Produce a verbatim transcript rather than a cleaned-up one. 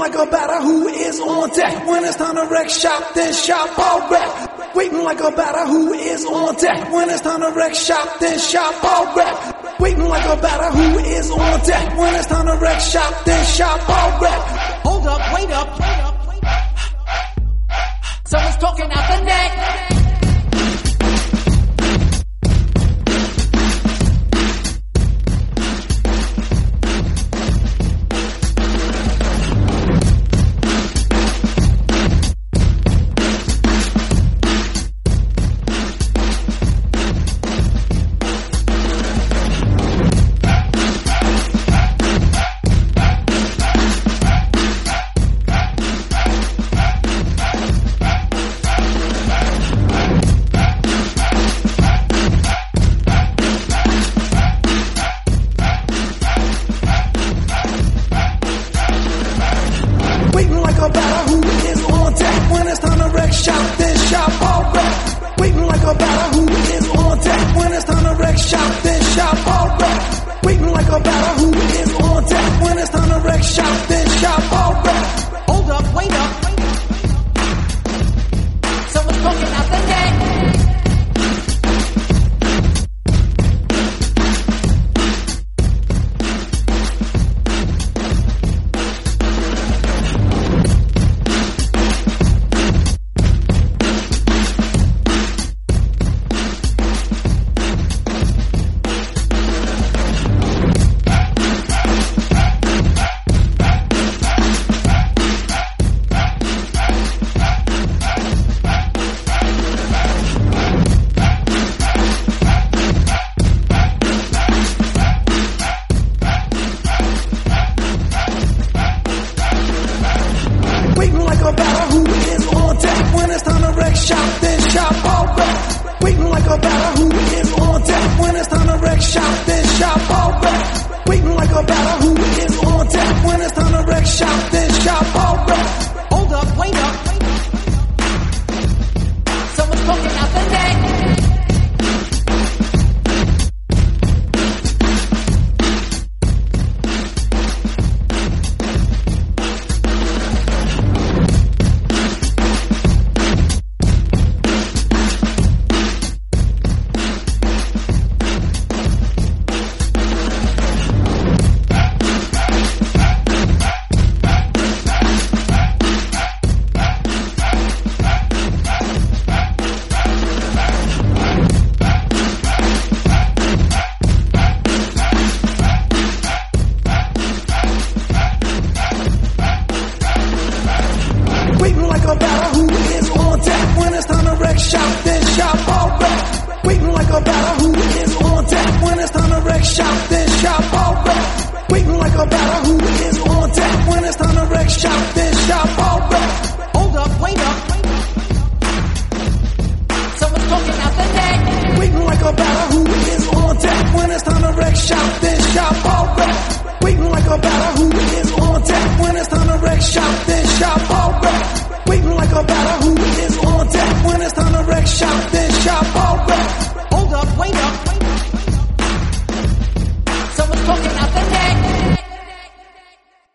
like a batter who is on deck. When it's time to wreck shop, then shop all wreck. Waiting like a batter who is on deck. When it's time to wreck shop, then shop all wreck. Waiting like a batter who is on deck. When it's time to wreck shop, then shop all wreck. Hold up, wait up, wait up, wait up. Someone's talking out the neck. Waiting like a batter who is on deck. When it's time to wreck shop, then shop all wreck. Waiting like a batter who is on deck. When it's time to wreck shop, then shop all wreck. Waiting like a batter who is on deck. When it's time to wreck shop, then shop all wreck. Hold up, wait up, wait up. Someone's talking out the neck. Waiting like a batter who is on deck. When it's time to wreck shop, then shop all wreck. Waiting like a batter who is on deck. When it's time to wreck shop, then shop all wreck. Waiting like a batter who is on deck. When it's time to wreck shop, then shop all wreck. Hold up, wait up, wait up. Someone's talking out the neck. Waiting like a batter who is on deck. When it's time to wreck shop, then shop all wreck. Waiting like a batter who is on deck. When it's time to wreck shop, then shop all wreck. Waiting like a batter who is on deck. When it's time to wreck shop, then shop all wreck. Hold up, wait up, wait up. Someone's talking out the neck. Waiting like a batter who is on deck. When it's time to wreck shop, then shop all wreck. Waiting like a batter who is on deck. When it's time to wreck shop, then shop all wreck. Waiting